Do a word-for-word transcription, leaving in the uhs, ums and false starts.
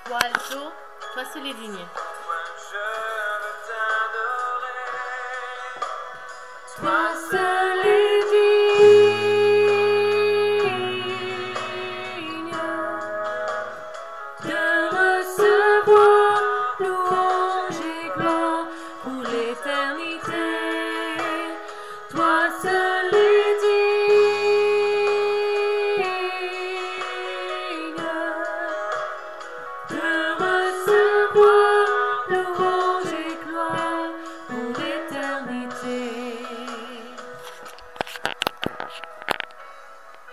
Toi alto, toi seul est digne. Toi seul est digne de recevoir louange et gloire pour l'éternité. Toi seul est digne de